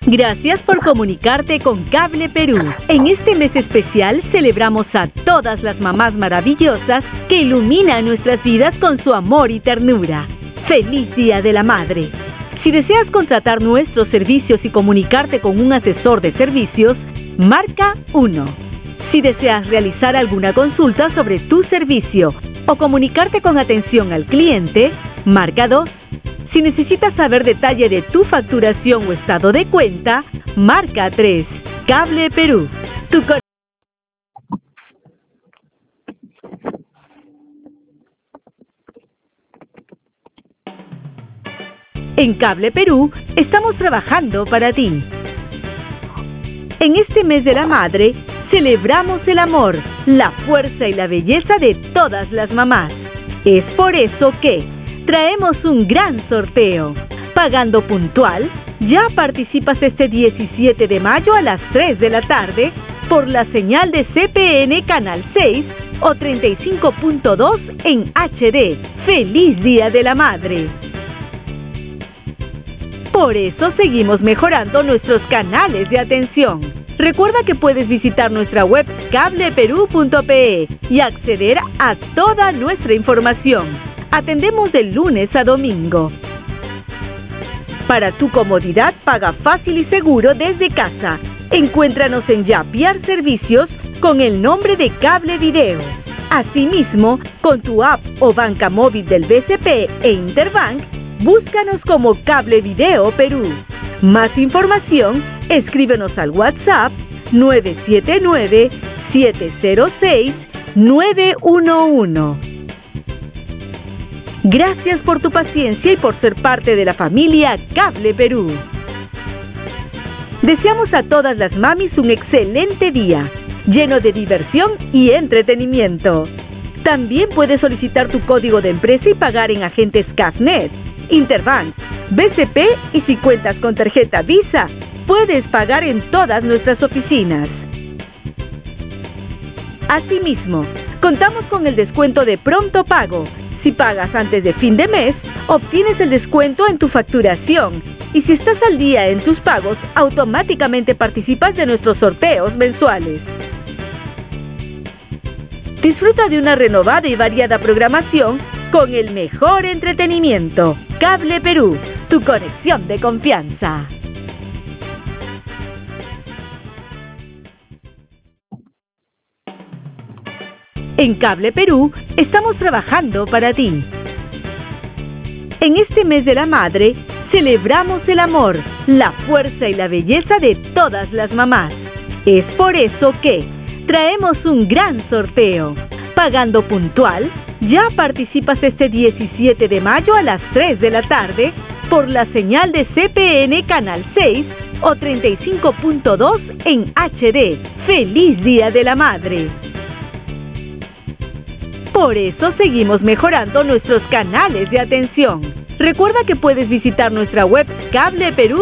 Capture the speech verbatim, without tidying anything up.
Gracias por comunicarte con Cable Perú. En este mes especial celebramos a todas las mamás maravillosas que iluminan nuestras vidas con su amor y ternura. ¡Feliz Día de la Madre! Si deseas contratar nuestros servicios y comunicarte con un asesor de servicios, marca uno. Si deseas realizar alguna consulta sobre tu servicio o comunicarte con atención al cliente, marca dos. Si necesitas saber detalle de tu facturación o estado de cuenta, marca tres. Cable Perú. Tu con- En Cable Perú estamos trabajando para ti. En este mes de la madre, celebramos el amor, la fuerza y la belleza de todas las mamás. Es por eso que traemos un gran sorteo. Pagando puntual, ya participas este diecisiete de mayo a las tres de la tarde por la señal de C P N Canal seis o treinta y cinco punto dos en H D. ¡Feliz Día de la Madre! Por eso seguimos mejorando nuestros canales de atención. Recuerda que puedes visitar nuestra web cable perú punto pe y acceder a toda nuestra información. Atendemos de lunes a domingo. Para tu comodidad, paga fácil y seguro desde casa. Encuéntranos en Yapiar Servicios con el nombre de Cable Video. Asimismo, con tu app o banca móvil del B C P e Interbank, búscanos como Cable Video Perú. Más información, escríbenos al WhatsApp nueve siete nueve, siete cero seis, nueve uno uno. Gracias por tu paciencia y por ser parte de la familia Cable Perú. Deseamos a todas las mamis un excelente día, lleno de diversión y entretenimiento. También puedes solicitar tu código de empresa y pagar en agentes Cafnet, Interbank, B C P y si cuentas con tarjeta Visa, puedes pagar en todas nuestras oficinas. Asimismo, contamos con el descuento de pronto pago. Si pagas antes de fin de mes, obtienes el descuento en tu facturación. Y si estás al día en tus pagos, automáticamente participas de nuestros sorteos mensuales. Disfruta de una renovada y variada programación con el mejor entretenimiento. Cable Perú, tu conexión de confianza. En Cable Perú estamos trabajando para ti. En este mes de la madre, celebramos el amor, la fuerza y la belleza de todas las mamás. Es por eso que traemos un gran sorteo. Pagando puntual, ya participas este diecisiete de mayo a las tres de la tarde por la señal de C P N Canal seis o treinta y cinco punto dos en H D. ¡Feliz Día de la Madre! Por eso seguimos mejorando nuestros canales de atención. Recuerda que puedes visitar nuestra web Cable Perú